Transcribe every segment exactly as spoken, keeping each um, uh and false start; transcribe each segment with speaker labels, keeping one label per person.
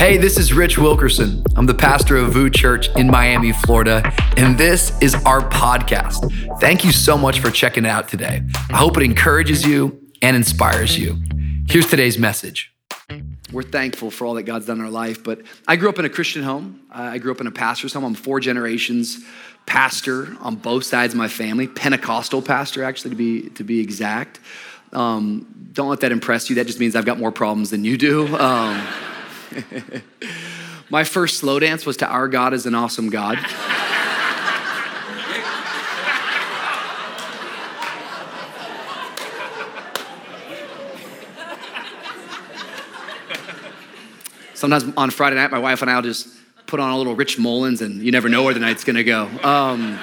Speaker 1: Hey, this is Rich Wilkerson. I'm the pastor of VOUS Church in Miami, Florida, and this is our podcast. Thank you so much for checking it out today. I hope it encourages you and inspires you. Here's today's message. We're thankful for all that God's done in our life, but I grew up in a Christian home. I grew up in a pastor's home. I'm four generations pastor on both sides of my family, Pentecostal pastor, actually, to be to be exact. Um, don't let that impress you. That just means I've got more problems than you do. Um, my first slow dance was to Our God is an Awesome God. Sometimes on Friday night, my wife and I will just put on a little Rich Mullins, and you never know where the night's gonna go. Um,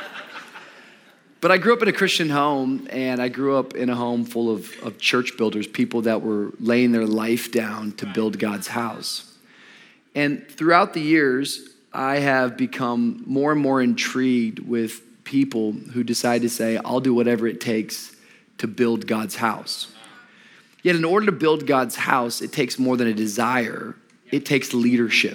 Speaker 1: but I grew up in a Christian home, and I grew up in a home full of, of church builders, people that were laying their life down to build God's house. And throughout the years, I have become more and more intrigued with people who decide to say, I'll do whatever it takes to build God's house. Yet in order to build God's house, it takes more than a desire. It takes leadership.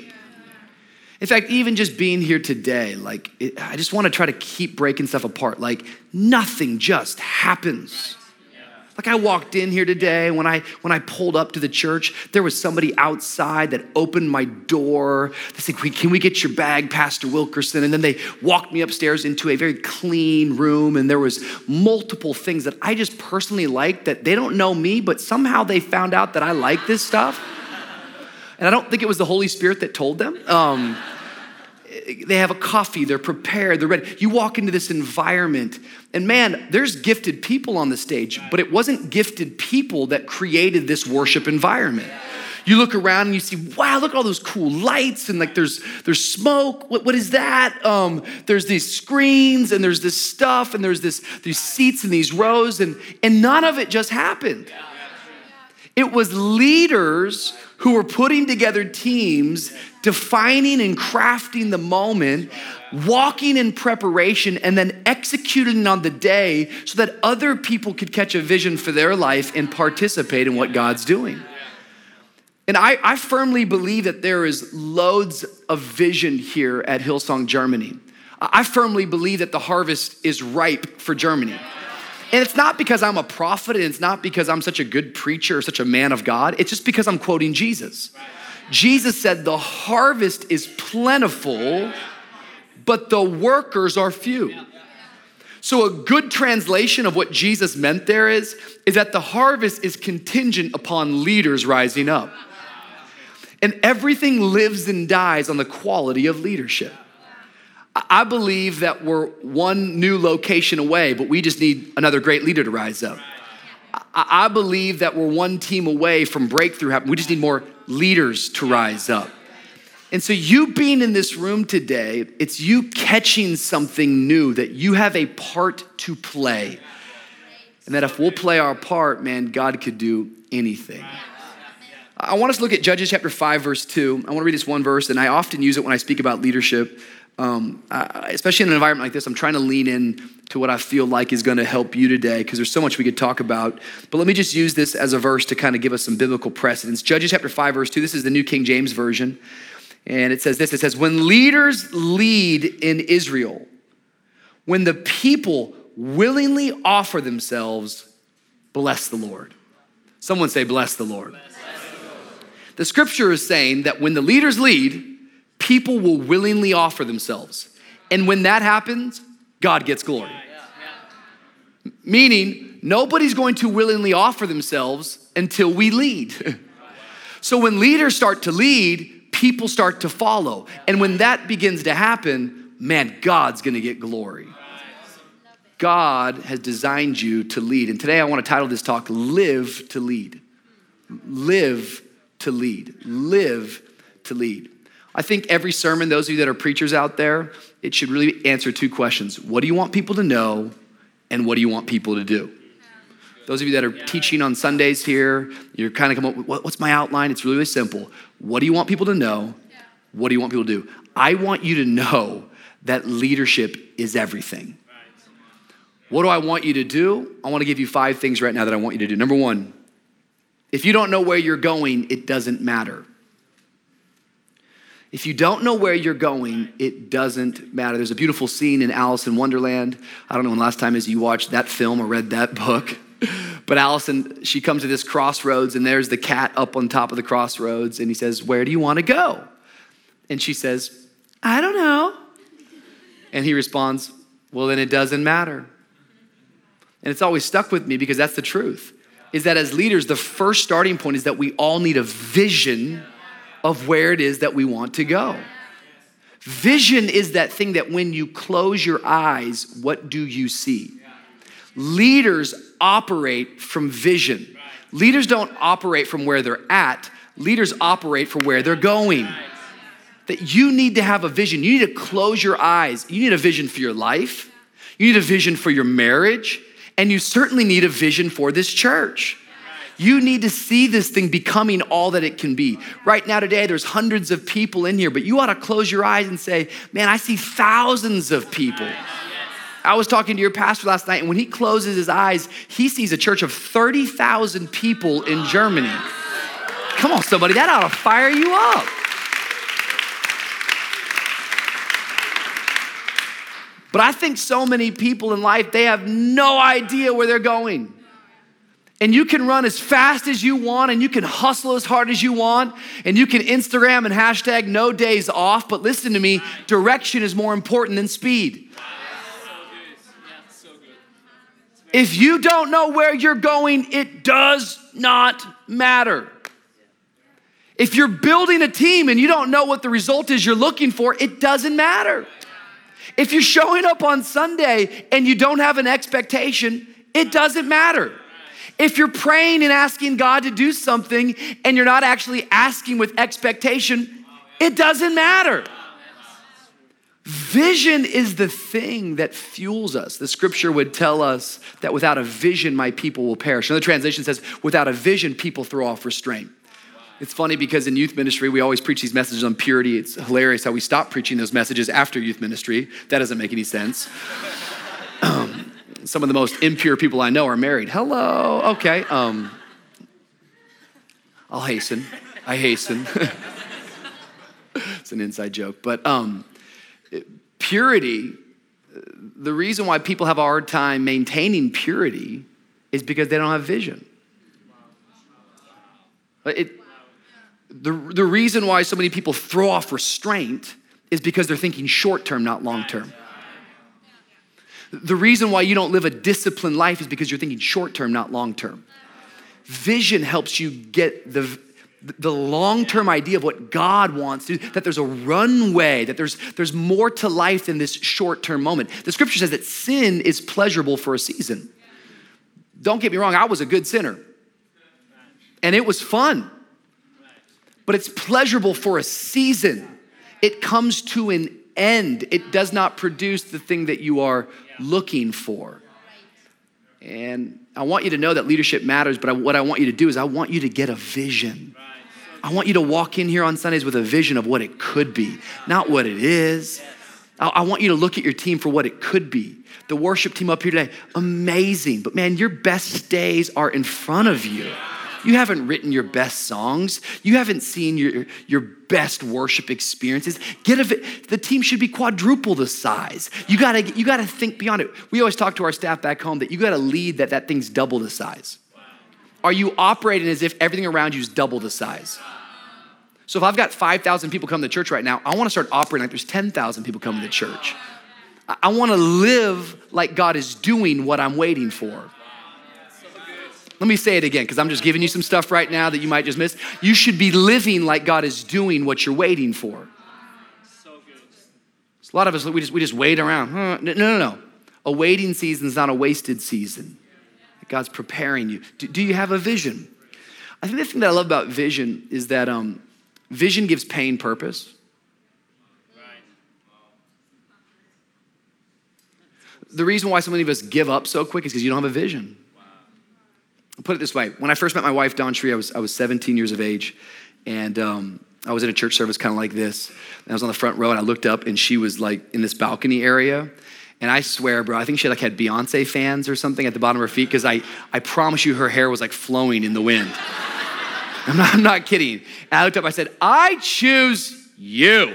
Speaker 1: In fact, even just being here today, like, it, I just want to try to keep breaking stuff apart. Like, nothing just happens. Like, I walked in here today, when I when I pulled up to the church, there was somebody outside that opened my door. They said, can we get your bag, Pastor Wilkerson? And then they walked me upstairs into a very clean room, and there was multiple things that I just personally liked that they don't know me, but somehow they found out that I like this stuff. And I don't think it was the Holy Spirit that told them. Um, they have a coffee, they're prepared, they're ready. You walk into this environment, and man, there's gifted people on the stage, but it wasn't gifted people that created this worship environment. You look around and you see, wow, look at all those cool lights, and like there's there's smoke. What, what is that? Um, there's these screens, and there's this stuff, and there's this these seats in these rows, and, and none of it just happened. It was leaders who were putting together teams, defining and crafting the moment, walking in preparation, and then executing on the day so that other people could catch a vision for their life and participate in what God's doing. And I, I firmly believe that there is loads of vision here at Hillsong Germany. I firmly believe that the harvest is ripe for Germany. And it's not because I'm a prophet, and it's not because I'm such a good preacher or such a man of God. It's just because I'm quoting Jesus. Jesus said, the harvest is plentiful, but the workers are few. So a good translation of what Jesus meant there is, is that the harvest is contingent upon leaders rising up. And everything lives and dies on the quality of leadership. I believe that we're one new location away, but we just need another great leader to rise up. I believe that we're one team away from breakthrough happening. We just need more leaders to rise up. And so you being in this room today, it's you catching something new that you have a part to play. And that if we'll play our part, man, God could do anything. I want us to look at Judges chapter five, verse two. I want to read this one verse, and I often use it when I speak about leadership. Um, I, especially in an environment like this, I'm trying to lean in to what I feel like is going to help you today, because there's so much we could talk about. But let me just use this as a verse to kind of give us some biblical precedence. Judges chapter five, verse two. This is the New King James Version. And it says this. It says, when leaders lead in Israel, when the people willingly offer themselves, bless the Lord. Someone say, bless the Lord. Bless the Lord. The scripture is saying that when the leaders lead, people will willingly offer themselves. And when that happens, God gets glory. Meaning, nobody's going to willingly offer themselves until we lead. So when leaders start to lead, people start to follow. And when that begins to happen, man, God's gonna get glory. God has designed you to lead. And today I want to title this talk, Live to Lead. Live to lead. Live to lead. I think every sermon, those of you that are preachers out there, it should really answer two questions. What do you want people to know? And what do you want people to do? Those of you that are teaching on Sundays here, you're kind of coming up with, what's my outline? It's really, really simple. What do you want people to know? What do you want people to do? I want you to know that leadership is everything. What do I want you to do? I want to give you five things right now that I want you to do. Number one, if you don't know where you're going, it doesn't matter. If you don't know where you're going, it doesn't matter. There's a beautiful scene in Alice in Wonderland. I don't know when the last time is you watched that film or read that book. But Allison, she comes to this crossroads and there's the cat up on top of the crossroads and he says, where do you want to go? And she says, I don't know. And he responds, well, then it doesn't matter. And it's always stuck with me because that's the truth, is that as leaders, the first starting point is that we all need a vision of where it is that we want to go. Vision is that thing that when you close your eyes, what do you see? Leaders operate from vision. Leaders don't operate from where they're at. Leaders operate from where they're going. That you need to have a vision. You need to close your eyes. You need a vision for your life. You need a vision for your marriage. And you certainly need a vision for this church. You need to see this thing becoming all that it can be. Right now today, there's hundreds of people in here, but you ought to close your eyes and say, man, I see thousands of people. I was talking to your pastor last night, and when he closes his eyes, he sees a church of thirty thousand people in Germany. Come on, somebody, that ought to fire you up. But I think so many people in life, they have no idea where they're going. And you can run as fast as you want, and you can hustle as hard as you want, and you can Instagram and hashtag no days off, but listen to me, direction is more important than speed. If you don't know where you're going, it does not matter. If you're building a team and you don't know what the result is you're looking for, it doesn't matter. If you're showing up on Sunday and you don't have an expectation, it doesn't matter. If you're praying and asking God to do something and you're not actually asking with expectation, it doesn't matter. Vision is the thing that fuels us. The scripture would tell us that without a vision, my people will perish. Another translation says, without a vision, people throw off restraint. It's funny because in youth ministry, we always preach these messages on purity. It's hilarious how we stop preaching those messages after youth ministry. That doesn't make any sense. Um, some of the most impure people I know are married. Hello, okay. Um, I'll hasten, I hasten. It's an inside joke, but um, purity, the reason why people have a hard time maintaining purity is because they don't have vision. It, the, the reason why so many people throw off restraint is because they're thinking short-term, not long-term. The reason why you don't live a disciplined life is because you're thinking short-term, not long-term. Vision helps you get the, the long-term idea of what God wants to do, that there's a runway, that there's, there's more to life than this short-term moment. The scripture says that sin is pleasurable for a season. Don't get me wrong, I was a good sinner. And it was fun. But it's pleasurable for a season. It comes to an end. It does not produce the thing that you are looking for. And I want you to know that leadership matters, but what I want you to do is I want you to get a vision. I want you to walk in here on Sundays with a vision of what it could be, not what it is. I want you to look at your team for what it could be. The worship team up here today, amazing. But man, your best days are in front of you. You haven't written your best songs. You haven't seen your, your best worship experiences. Get a, the team should be quadruple the size. You gotta, you gotta think beyond it. We always talk to our staff back home that you gotta lead that that thing's double the size. Are you operating as if everything around you is double the size? So if I've got five thousand people coming to church right now, I wanna start operating like there's ten thousand people coming to church. I, I wanna live like God is doing what I'm waiting for. Let me say it again, because I'm just giving you some stuff right now that you might just miss. You should be living like God is doing what you're waiting for. So good. So a lot of us, we just, we just wait around. Huh? No, no, no. A waiting season is not a wasted season. God's preparing you. Do, do you have a vision? I think the thing that I love about vision is that um, vision gives pain purpose. The reason why so many of us give up so quick is because you don't have a vision. I'll put it this way. When I first met my wife, Dawn Shree, I was, I was seventeen years of age. And um, I was in a church service kind of like this. And I was on the front row and I looked up and she was like in this balcony area. And I swear, bro, I think she like had Beyonce fans or something at the bottom of her feet because I, I promise you her hair was like flowing in the wind. I'm not, I'm not kidding. And I looked up, I said, I choose you.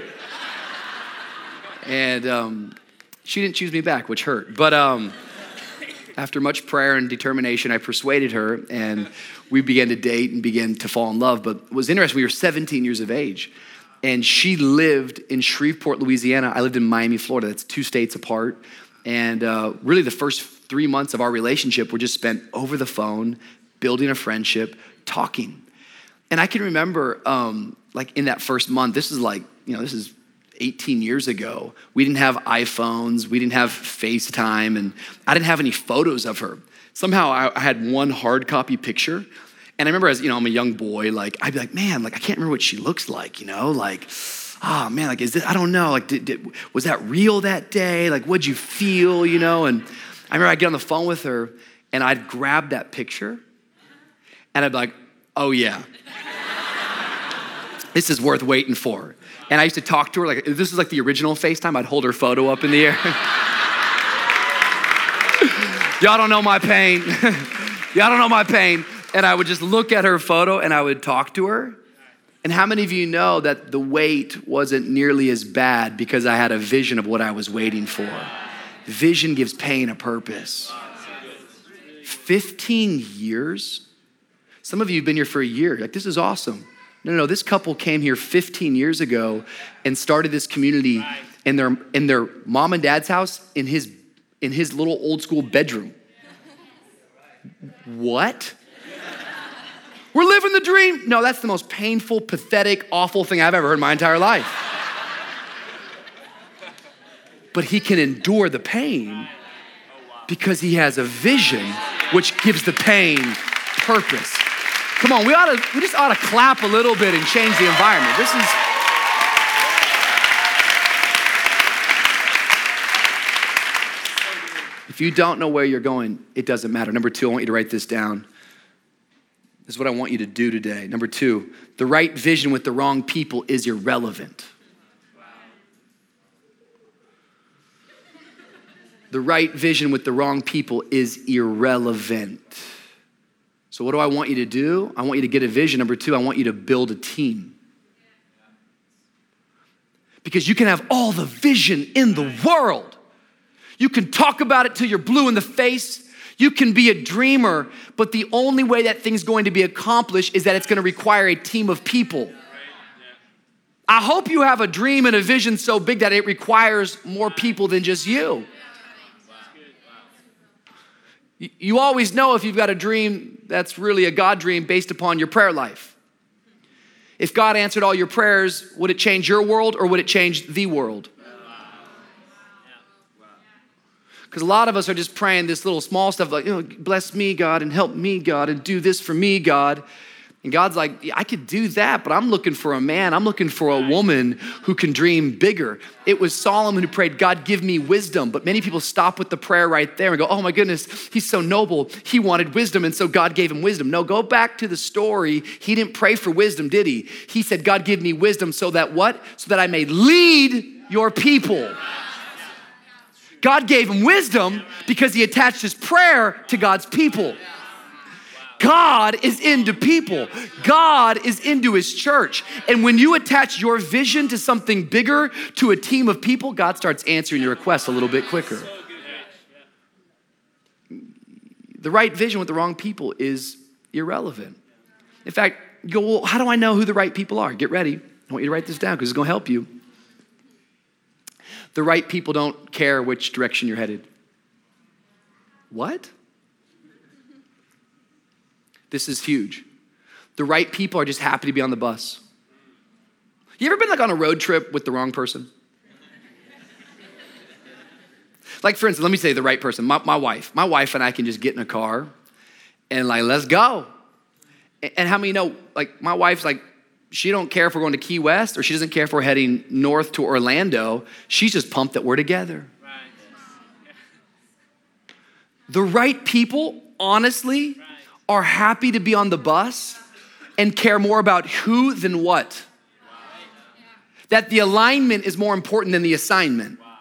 Speaker 1: And um, she didn't choose me back, which hurt. But um, after much prayer and determination, I persuaded her, and we began to date and began to fall in love. But it was interesting, we were seventeen years of age, and she lived in Shreveport, Louisiana. I lived in Miami, Florida. That's two states apart. And uh, really the first three months of our relationship were just spent over the phone, building a friendship, talking. And I can remember, um, like in that first month, this is like, you know, this is eighteen years ago. We didn't have iPhones. We didn't have FaceTime. And I didn't have any photos of her. Somehow I, I had one hard copy picture. And I remember as, you know, I'm a young boy, like, I'd be like, man, like, I can't remember what she looks like, you know, like, oh man, like, is this, I don't know, like, did, did, was that real that day? Like, what'd you feel, you know? And I remember I'd get on the phone with her and I'd grab that picture and I'd be like, oh yeah, this is worth waiting for. And I used to talk to her, like, this is like the original FaceTime. I'd hold her photo up in the air. Y'all don't know my pain. Y'all don't know my pain. And I would just look at her photo and I would talk to her. And how many of you know that the wait wasn't nearly as bad because I had a vision of what I was waiting for? Vision gives pain a purpose. fifteen years? Some of you have been here for a year. Like, this is awesome. No, no, no, this couple came here fifteen years ago and started this community in their in their mom and dad's house in his in his little old school bedroom. What? We're living the dream. No, that's the most painful, pathetic, awful thing I've ever heard in my entire life. But he can endure the pain because he has a vision which gives the pain purpose. Come on, we ought to, we just ought to clap a little bit and change the environment. This is, if you don't know where you're going, it doesn't matter. Number two, I want you to write this down. This is what I want you to do today. Number two, the right vision with the wrong people is irrelevant. The right vision with the wrong people is irrelevant. So what do I want you to do? I want you to get a vision. Number two, I want you to build a team. Because you can have all the vision in the world. You can talk about it till you're blue in the face. You can be a dreamer, but the only way that thing's going to be accomplished is that it's going to require a team of people. I hope you have a dream and a vision so big that it requires more people than just you. You always know if you've got a dream that's really a God dream based upon your prayer life. If God answered all your prayers, would it change your world or would it change the world? Because a lot of us are just praying this little small stuff like, you know, bless me, God, and help me, God, and do this for me, God. And God's like, yeah, I could do that, but I'm looking for a man. I'm looking for a woman who can dream bigger. It was Solomon who prayed, God, give me wisdom. But many people stop with the prayer right there and go, oh my goodness, he's so noble. He wanted wisdom, and so God gave him wisdom. No, go back to the story. He didn't pray for wisdom, did he? He said, God, give me wisdom so that what? So that I may lead your people. God gave him wisdom because he attached his prayer to God's people. God is into people. God is into his church. And when you attach your vision to something bigger, to a team of people, God starts answering your requests a little bit quicker. The right vision with the wrong people is irrelevant. In fact, you go, well, how do I know who the right people are? Get ready. I want you to write this down because it's going to help you. The right people don't care which direction you're headed. What? This is huge. The right people are just happy to be on the bus. You ever been like on a road trip with the wrong person? Like for instance, let me say the right person, my, my wife. My wife and I can just get in a car and like, let's go. And, and how many know, like my wife's like, she don't care if we're going to Key West or she doesn't care if we're heading north to Orlando. She's just pumped that we're together. Right. The right people, honestly, right, are happy to be on the bus and care more about who than what. Wow. That the alignment is more important than the assignment. Wow.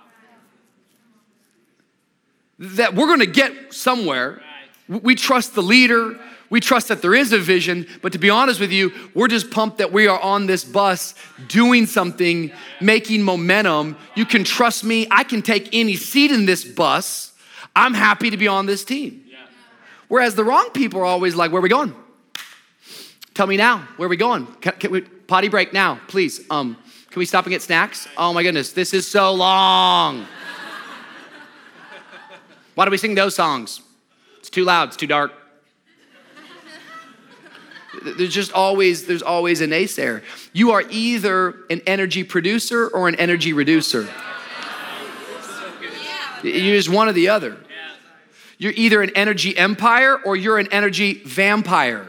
Speaker 1: That we're going to get somewhere. Right. We trust the leader. We trust that there is a vision, but to be honest with you, we're just pumped that we are on this bus doing something, making momentum. You can trust me. I can take any seat in this bus. I'm happy to be on this team. Whereas the wrong people are always like, where are we going? Tell me now, where are we going? Can, can we, potty break now, please. Um, can we stop and get snacks? Oh my goodness, this is so long. Why do we sing those songs? It's too loud, it's too dark. There's just always, there's always a naysayer. You are either an energy producer or an energy reducer. You're just one or the other. You're either an energy empire or you're an energy vampire.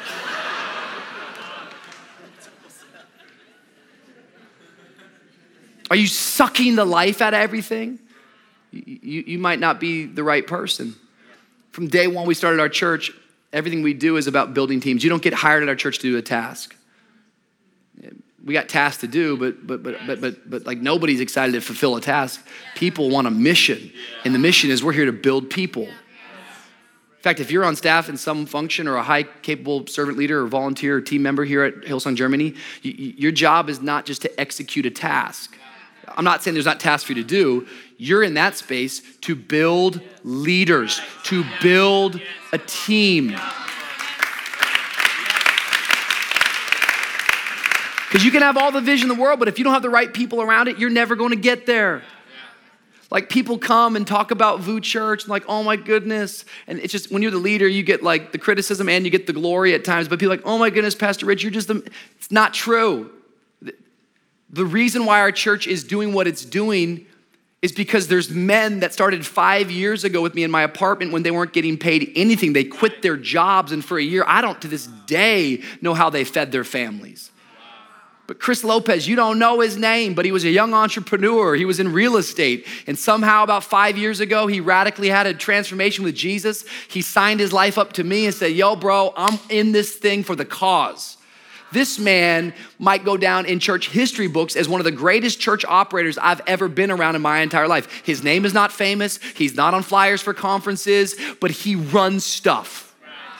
Speaker 1: Are you sucking the life out of everything? You, you might not be the right person. From day one we started our church, everything we do is about building teams. You don't get hired at our church to do a task. We got tasks to do, but but but but but but like nobody's excited to fulfill a task. People want a mission, and the mission is we're here to build people. In fact, if you're on staff in some function or a high capable servant leader or volunteer or team member here at Hillsong Germany, you, your job is not just to execute a task. I'm not saying there's not tasks for you to do. You're in that space to build leaders, to build a team. Because you can have all the vision in the world, but if you don't have the right people around it, you're never going to get there. Like people come and talk about V U Church and like, oh my goodness. And it's just, when you're the leader, you get like the criticism and you get the glory at times. But people are like, oh my goodness, Pastor Rich, you're just the, it's not true. The reason why our church is doing what it's doing is because there's men that started five years ago with me in my apartment when they weren't getting paid anything. They quit their jobs, and for a year, I don't to this day know how they fed their families. But Chris Lopez, you don't know his name, but he was a young entrepreneur. He was in real estate. And somehow about five years ago, he radically had a transformation with Jesus. He signed his life up to me and said, yo, bro, I'm in this thing for the cause. This man might go down in church history books as one of the greatest church operators I've ever been around in my entire life. His name is not famous. He's not on flyers for conferences, but he runs stuff.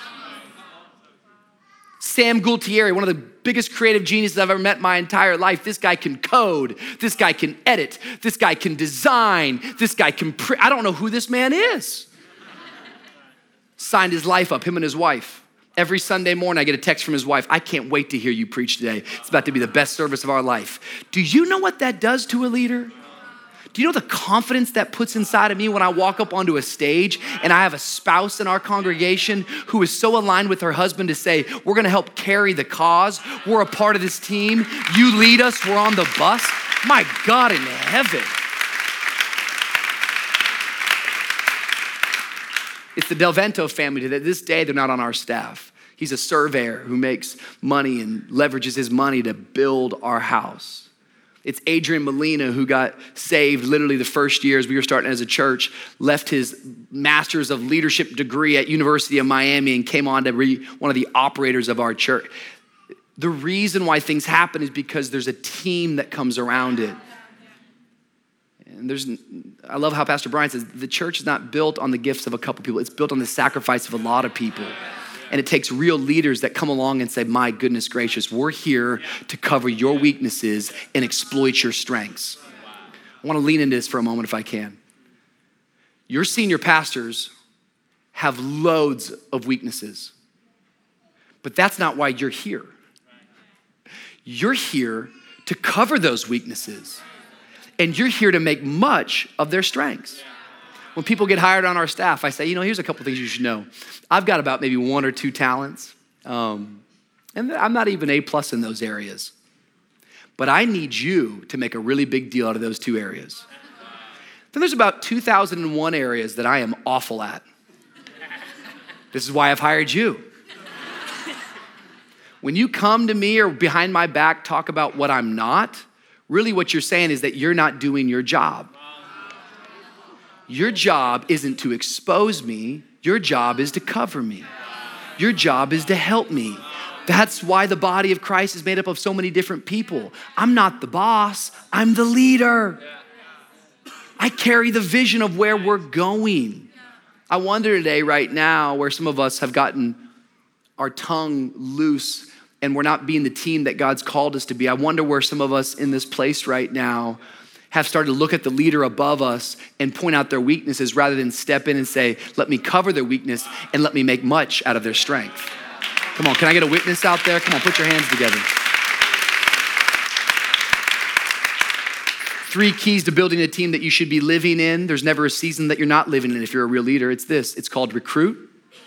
Speaker 1: Sam Gultieri, one of the biggest creative geniuses I've ever met in my entire life. This guy can code. This guy can edit. This guy can design. This guy can pre- I don't know who this man is. Signed his life up, him and his wife. Every Sunday morning, I get a text from his wife. I can't wait to hear you preach today. It's about to be the best service of our life. Do you know what that does to a leader? Do you know the confidence that puts inside of me when I walk up onto a stage and I have a spouse in our congregation who is so aligned with her husband to say, we're gonna help carry the cause. We're a part of this team. You lead us, we're on the bus. My God in heaven. It's the Del Vento family. To this day, they're not on our staff. He's a surveyor who makes money and leverages his money to build our house. It's Adrian Molina who got saved literally the first year as we were starting as a church, left his master's of leadership degree at University of Miami and came on to be one of the operators of our church. The reason why things happen is because there's a team that comes around it. And there's, I love how Pastor Brian says, the church is not built on the gifts of a couple people. It's built on the sacrifice of a lot of people. And it takes real leaders that come along and say, my goodness gracious, we're here to cover your weaknesses and exploit your strengths. I want to lean into this for a moment if I can. Your senior pastors have loads of weaknesses, but that's not why you're here. You're here to cover those weaknesses. And you're here to make much of their strengths. When people get hired on our staff, I say, you know, here's a couple things you should know. I've got about maybe one or two talents. Um, and I'm not even A plus in those areas. But I need you to make a really big deal out of those two areas. Then there's about two thousand one areas that I am awful at. This is why I've hired you. When you come to me or behind my back talk about what I'm not, really what you're saying is that you're not doing your job. Your job isn't to expose me. Your job is to cover me. Your job is to help me. That's why the body of Christ is made up of so many different people. I'm not the boss. I'm the leader. I carry the vision of where we're going. I wonder today, right now, where some of us have gotten our tongue loose and we're not being the team that God's called us to be. I wonder where some of us in this place right now have started to look at the leader above us and point out their weaknesses rather than step in and say, let me cover their weakness and let me make much out of their strength. Come on, can I get a witness out there? Come on, put your hands together. Three keys to building a team that you should be living in. There's never a season that you're not living in if you're a real leader. It's this, it's called recruit,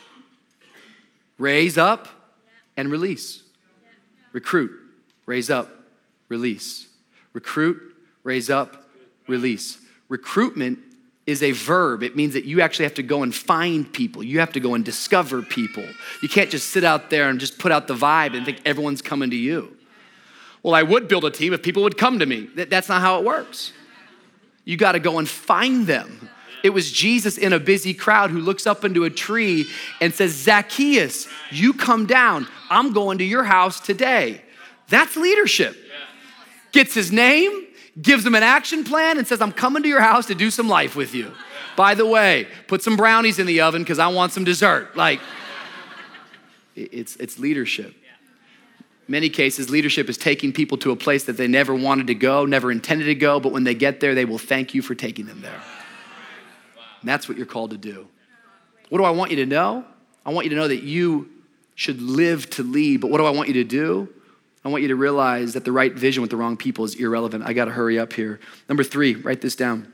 Speaker 1: raise up, and release. Recruit, raise up, release. Recruit, raise up, release. Recruitment is a verb. It means that you actually have to go and find people. You have to go and discover people. You can't just sit out there and just put out the vibe and think everyone's coming to you. Well, I would build a team if people would come to me. That's not how it works. You got to go and find them. It was Jesus in a busy crowd who looks up into a tree and says, Zacchaeus, you come down. I'm going to your house today. That's leadership. Gets his name, gives him an action plan, and says, I'm coming to your house to do some life with you. By the way, put some brownies in the oven because I want some dessert. Like, it's, it's leadership. Many cases, leadership is taking people to a place that they never wanted to go, never intended to go, but when they get there, they will thank you for taking them there. And that's what you're called to do. What do I want you to know? I want you to know that you should live to lead, but what do I want you to do? I want you to realize that the right vision with the wrong people is irrelevant. I gotta hurry up here. Number three, write this down.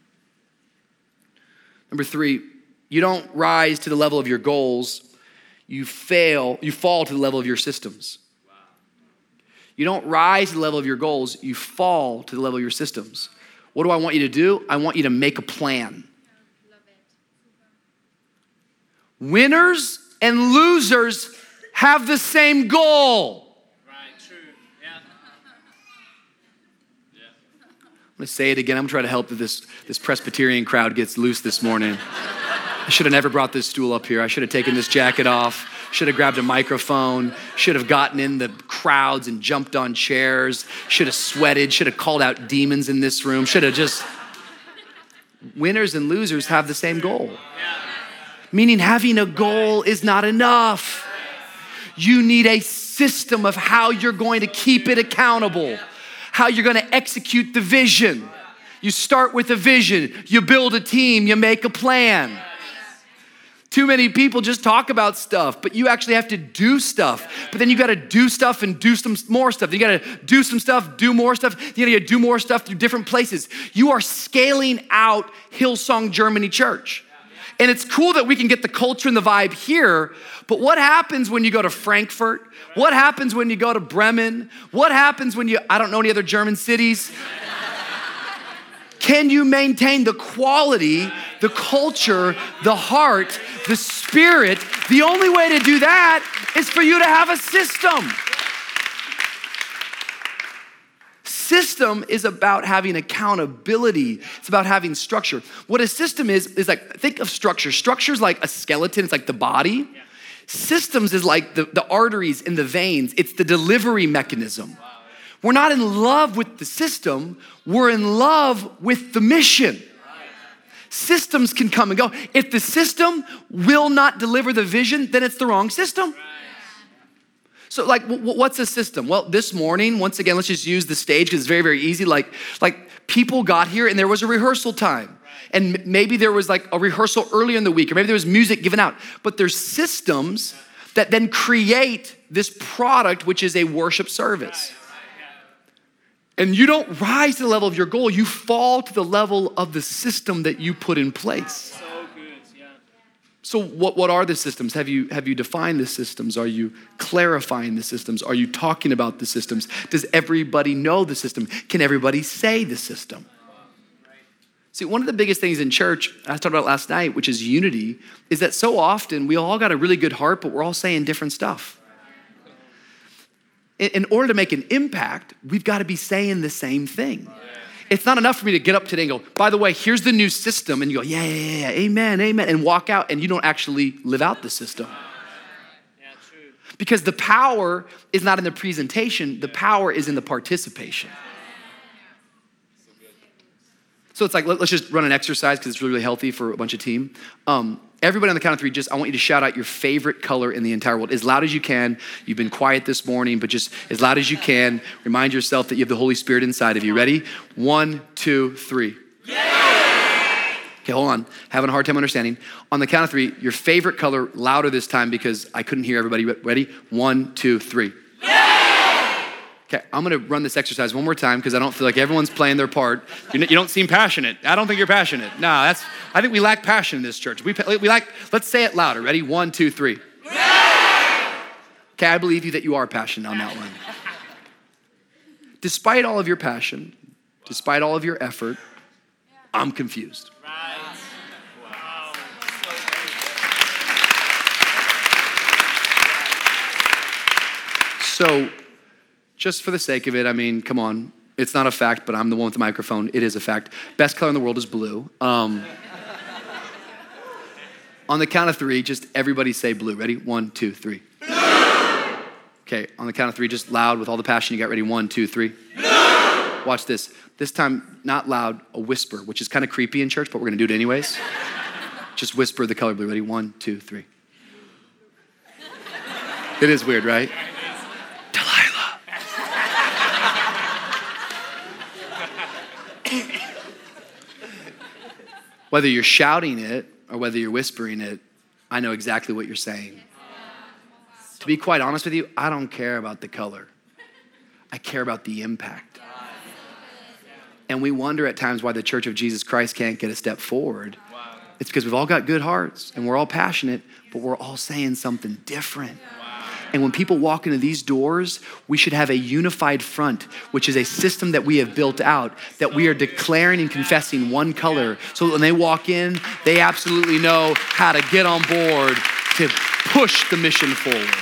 Speaker 1: Number three, you don't rise to the level of your goals, you fail, you fall to the level of your systems. You don't rise to the level of your goals, you fall to the level of your systems. What do I want you to do? I want you to make a plan. Winners and losers have the same goal.
Speaker 2: Right, true, yeah.
Speaker 1: yeah. I'm gonna say it again. I'm gonna try to help that this, this Presbyterian crowd gets loose this morning. I should have never brought this stool up here. I should have taken this jacket off. Should have grabbed a microphone. Should have gotten in the crowds and jumped on chairs. Should have sweated. Should have called out demons in this room. Should have just... Winners and losers have the same goal. Meaning having a goal is not enough. You need a system of how you're going to keep it accountable, how you're going to execute the vision. You start with a vision, you build a team, you make a plan. Too many people just talk about stuff, but you actually have to do stuff. But then you got to do stuff and do some more stuff. You got to do some stuff, do more stuff. You got to do more stuff through different places. You are scaling out Hillsong Germany Church. And it's cool that we can get the culture and the vibe here, but what happens when you go to Frankfurt? What happens when you go to Bremen? What happens when you, I don't know any other German cities? Can you maintain the quality, the culture, the heart, the spirit? The only way to do that is for you to have a system. System is about having accountability. It's about having structure. What a system is, is like, think of structure. Structure is like a skeleton. It's like the body. Yeah. Systems is like the, the arteries and the veins. It's the delivery mechanism. Wow. We're not in love with the system. We're in love with the mission. Right. Systems can come and go. If the system will not deliver the vision, then it's the wrong system. Right. So like, what's a system? Well, this morning, once again, let's just use the stage because it's very, very easy. Like, like people got here and there was a rehearsal time. And maybe there was like a rehearsal earlier in the week, or maybe there was music given out. But there's systems that then create this product, which is a worship service. And you don't rise to the level of your goal. You fall to the level of the system that you put in place. So what, what are the systems? Have you, have you defined the systems? Are you clarifying the systems? Are you talking about the systems? Does everybody know the system? Can everybody say the system? See, one of the biggest things in church, I talked about last night, which is unity, is that so often we all got a really good heart, but we're all saying different stuff. In, in order to make an impact, we've got to be saying the same thing. It's not enough for me to get up today and go, by the way, here's the new system. And you go, yeah, yeah, yeah, amen, amen. And walk out and you don't actually live out the system.
Speaker 2: Yeah, true.
Speaker 1: Because the power is not in the presentation. The power is in the participation. So it's like, let, let's just run an exercise because it's really, really healthy for a bunch of team. Um, everybody on the count of three, just, I want you to shout out your favorite color in the entire world. As loud as you can. You've been quiet this morning, but just as loud as you can. Remind yourself that you have the Holy Spirit inside of you. Ready? One, two, three. Okay, hold on. Having a hard time understanding. On the count of three, your favorite color, louder this time because I couldn't hear everybody. Ready? One, two, three. Okay, I'm gonna run this exercise one more time because I don't feel like everyone's playing their part. You you don't seem passionate. I don't think you're passionate. No, that's, I think we lack passion in this church. We, we lack, let's say it louder. Ready? One, two, three. Okay, I believe you that you are passionate on that one. Despite all of your passion, despite all of your effort, I'm confused. So, just for the sake of it, I mean, come on. It's not a fact, but I'm the one with the microphone. It is a fact. Best color in the world is blue. Um, on the count of three, just everybody say blue. Ready? One, two, three. Blue. Okay, on the count of three, just loud with all the passion you got. Ready? One, two, three. Blue. Watch this. This time, not loud, a whisper, which is kind of creepy in church, but we're going to do it anyways. Just whisper the color blue. Ready? One, two, three. It is weird, right? Whether you're shouting it or whether you're whispering it, I know exactly what you're saying. To be quite honest with you, I don't care about the color. I care about the impact. And we wonder at times why the Church of Jesus Christ can't get a step forward. It's because we've all got good hearts and we're all passionate, but we're all saying something different. And when people walk into these doors, we should have a unified front, which is a system that we have built out, that we are declaring and confessing one color. So that when they walk in, they absolutely know how to get on board to push the mission forward.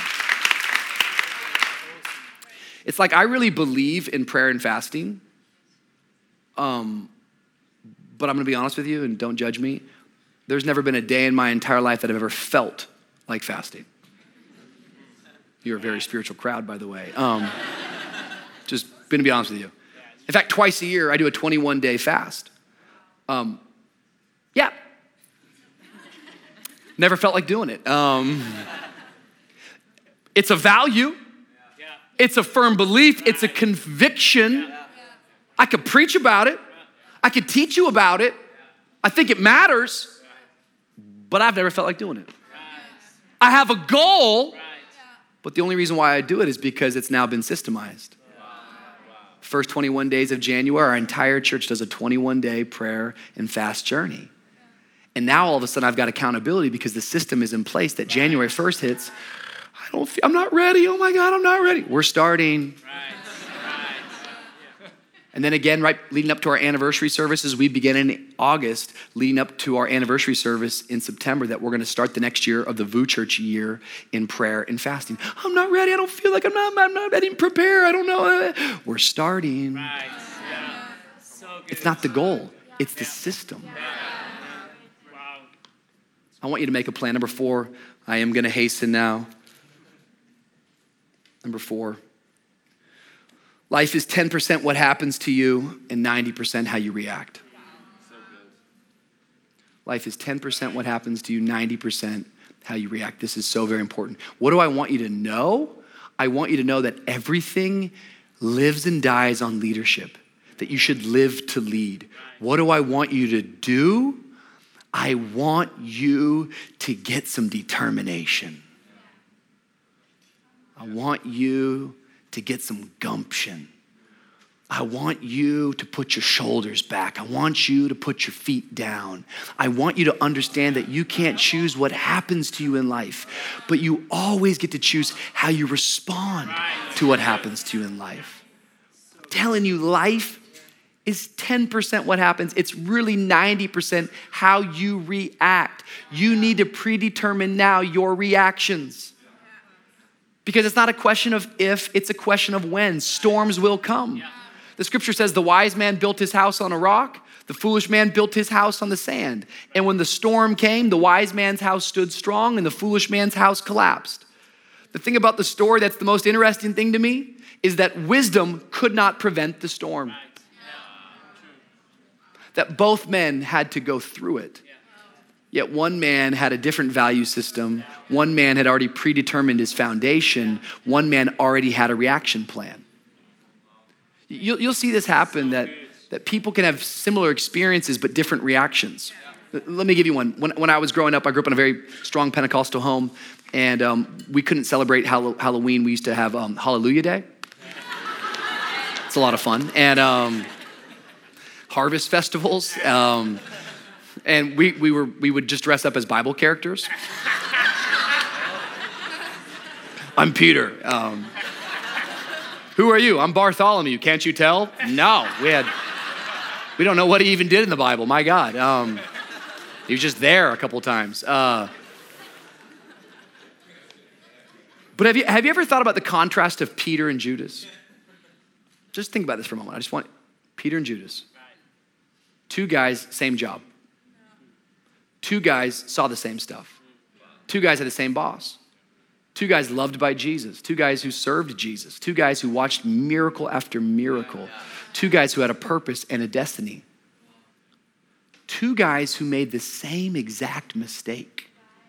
Speaker 1: It's like I really believe in prayer and fasting. Um, but I'm gonna be honest with you, and don't judge me. There's never been a day in my entire life that I've ever felt like fasting. You're a very spiritual crowd, by the way. Um, just gonna be honest with you. In fact, twice a year, I do a twenty-one day fast. Um, yeah. Never felt like doing it. Um, it's a value. It's a firm belief. It's a conviction. I could preach about it. I could teach you about it. I think it matters, but I've never felt like doing it. I have a goal. But the only reason why I do it is because it's now been systemized. First twenty-one days of January, our entire church does a twenty-one day prayer and fast journey. And now all of a sudden I've got accountability because the system is in place that January first hits. I don't feel, I'm not ready. Oh my God, I'm not ready. We're starting. And then again, right, leading up to our anniversary services, we begin in August, leading up to our anniversary service in September, that we're going to start the next year of the V U Church year in prayer and fasting. I'm not ready. I don't feel like I'm not, I'm not, I didn't prepare. I don't know. We're starting. Right. Yeah. So good. It's not the goal. It's the system. Yeah. Wow. I want you to make a plan. Number four, I am going to hasten now. Number four. Life is ten percent what happens to you and ninety percent how you react. Life is ten percent what happens to you, ninety percent how you react. This is so very important. What do I want you to know? I want you to know that everything lives and dies on leadership, that you should live to lead. What do I want you to do? I want you to get some determination. I want you to get some gumption. I want you to put your shoulders back. I want you to put your feet down. I want you to understand that you can't choose what happens to you in life, but you always get to choose how you respond to what happens to you in life. I'm telling you, life is ten percent what happens. It's really ninety percent how you react. You need to predetermine now your reactions. Because it's not a question of if, it's a question of when. Storms will come. Yeah. The scripture says the wise man built his house on a rock. The foolish man built his house on the sand. And when the storm came, the wise man's house stood strong and the foolish man's house collapsed. The thing about the story that's the most interesting thing to me is that wisdom could not prevent the storm. Right. Yeah. That both men had to go through it. Yeah. Yet one man had a different value system. One man had already predetermined his foundation. One man already had a reaction plan. You'll, you'll see this happen, that, that people can have similar experiences but different reactions. Let me give you one. When, when I was growing up, I grew up in a very strong Pentecostal home, and um, we couldn't celebrate Hall- Halloween. We used to have um, Hallelujah Day. It's a lot of fun. And um, harvest festivals. Um, and we, we, were, we would just dress up as Bible characters. I'm Peter. Um, who are you? I'm Bartholomew. Can't you tell? No, we had, we don't know what he even did in the Bible. My God. Um, he was just there a couple times. Uh, but have you, have you ever thought about the contrast of Peter and Judas? Just think about this for a moment. I just want Peter and Judas. Two guys, same job. Two guys saw the same stuff. Two guys had the same boss. Two guys loved by Jesus. Two guys who served Jesus. Two guys who watched miracle after miracle. Two guys who had a purpose and a destiny. Two guys who made the same exact mistake.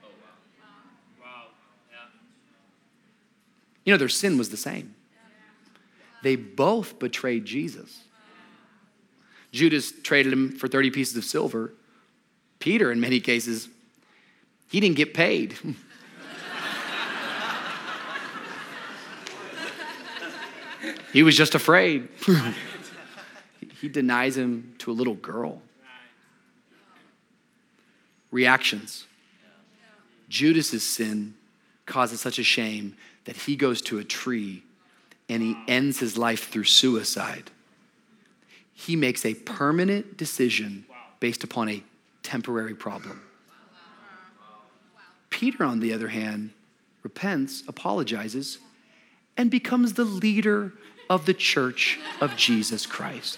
Speaker 1: You know, their sin was the same. They both betrayed Jesus. Judas traded him for thirty pieces of silver. Peter, in many cases, he didn't get paid. He was just afraid. He denies him to a little girl. Reactions. Judas's sin causes such a shame that he goes to a tree and he ends his life through suicide. He makes a permanent decision based upon a temporary problem. Peter, on the other hand, repents, apologizes, and becomes the leader of the church of Jesus Christ.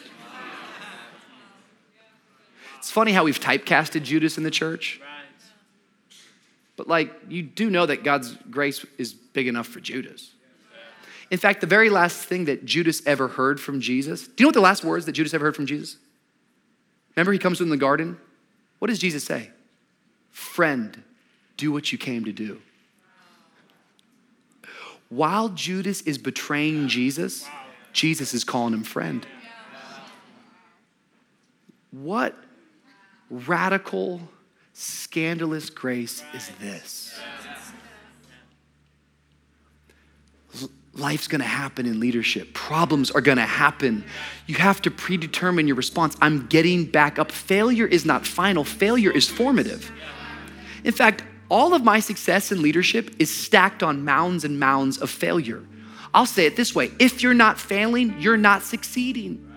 Speaker 1: It's funny how we've typecasted Judas in the church. But like, you do know that God's grace is big enough for Judas. In fact, the very last thing that Judas ever heard from Jesus, do you know what the last words that Judas ever heard from Jesus? Remember, he comes to him in the garden. What does Jesus say? Friend, do what you came to do. While Judas is betraying Jesus, Jesus is calling him friend. What radical, scandalous grace is this? Life's gonna happen in leadership. Problems are gonna happen. You have to predetermine your response. I'm getting back up. Failure is not final. Failure is formative. In fact, all of my success in leadership is stacked on mounds and mounds of failure. I'll say it this way. If you're not failing, you're not succeeding.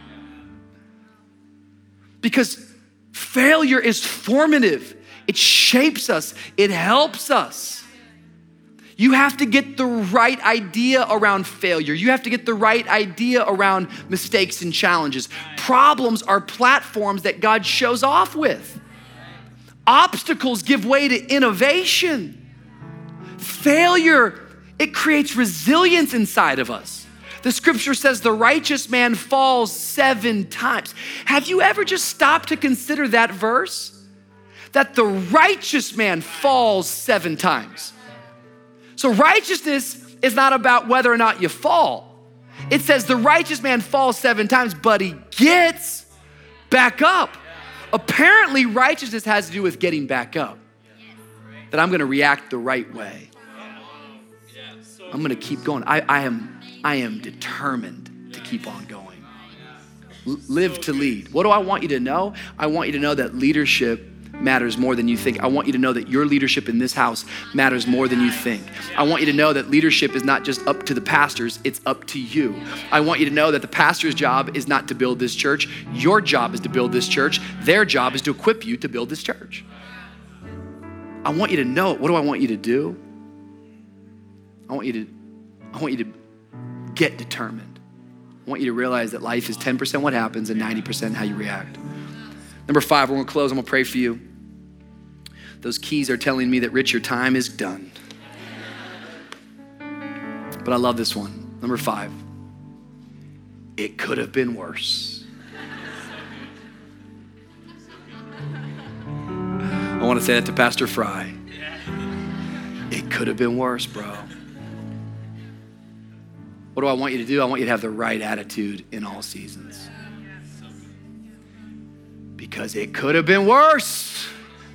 Speaker 1: Because failure is formative. It shapes us. It helps us. You have to get the right idea around failure. You have to get the right idea around mistakes and challenges. Problems are platforms that God shows off with. Obstacles give way to innovation. Failure, it creates resilience inside of us. The scripture says the righteous man falls seven times. Have you ever just stopped to consider that verse? That the righteous man falls seven times. So righteousness is not about whether or not you fall. It says the righteous man falls seven times, but he gets back up. Apparently, righteousness has to do with getting back up. That I'm gonna react the right way. I'm gonna keep going. I, I am, I am determined to keep on going. L- live to lead. What do I want you to know? I want you to know that leadership matters more than you think. I want you to know that your leadership in this house matters more than you think. I want you to know that leadership is not just up to the pastors, it's up to you. I want you to know that the pastor's job is not to build this church. Your job is to build this church. Their job is to equip you to build this church. I want you to know, what do I want you to do? I want you to, I want you to get determined. I want you to realize that life is ten percent what happens and ninety percent how you react. Number five, we're gonna close, I'm gonna pray for you. Those keys are telling me that, Rich, your time is done. But I love this one. Number five, it could have been worse. I want to say that to Pastor Fry. It could have been worse, bro. What do I want you to do? I want you to have the right attitude in all seasons. Because it could have been worse.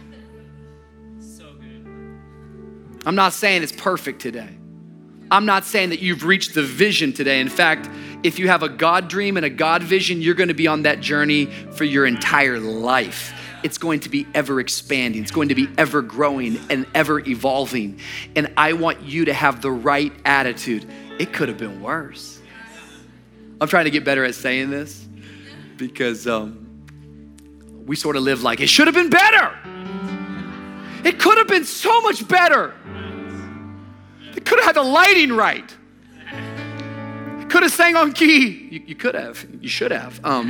Speaker 1: I'm not saying it's perfect today. I'm not saying that you've reached the vision today. In fact, if you have a God dream and a God vision, you're going to be on that journey for your entire life. It's going to be ever expanding. It's going to be ever growing and ever evolving. And I want you to have the right attitude. It could have been worse. I'm trying to get better at saying this because um, we sort of live like it should have been better. It could have been so much better. It could have had the lighting right. It could have sang on key. You, you could have. You should have. Um,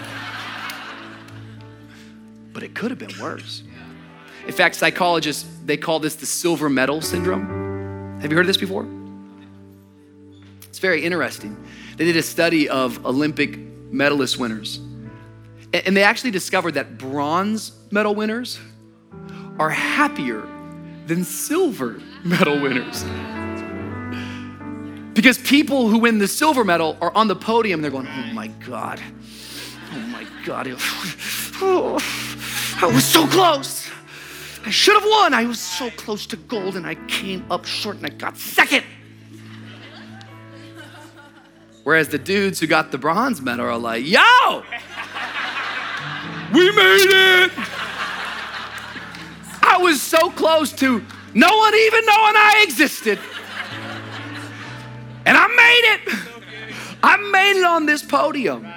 Speaker 1: but it could have been worse. In fact, psychologists, they call this the silver medal syndrome. Have you heard of this before? It's very interesting. They did a study of Olympic medalist winners. And they actually discovered that bronze medal winners are happier than silver medal winners. Because people who win the silver medal are on the podium, they're going, oh my God, oh my God. Oh, I was so close. I should have won. I was so close to gold and I came up short and I got second. Whereas the dudes who got the bronze medal are like, yo, we made it. I was so close to no one even knowing I existed. And I made it. I made it on this podium.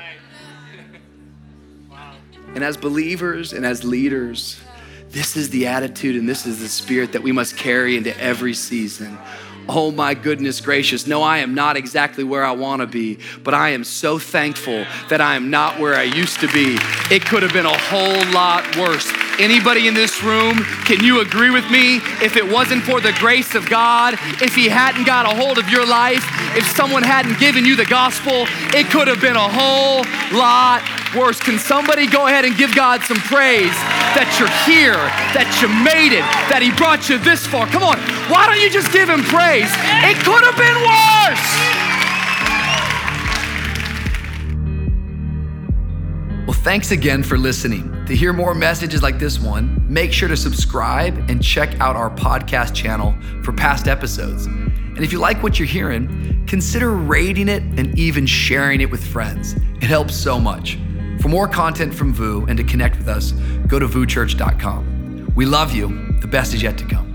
Speaker 1: And as believers and as leaders, this is the attitude and this is the spirit that we must carry into every season. Oh my goodness gracious. No, I am not exactly where I want to be, but I am so thankful that I am not where I used to be. It could have been a whole lot worse. Anybody in this room, can you agree with me? If it wasn't for the grace of God, if he hadn't got a hold of your life, if someone hadn't given you the gospel, it could have been a whole lot worse. Can somebody go ahead and give God some praise that you're here, that you made it, that he brought you this far? Come on, why don't you just give him praise? It could have been worse. Well, thanks again for listening. To hear more messages like this one, make sure to subscribe and check out our podcast channel for past episodes. And if you like what you're hearing, consider rating it and even sharing it with friends. It helps so much. For more content from V U and to connect with us, go to vu church dot com. We love you. The best is yet to come.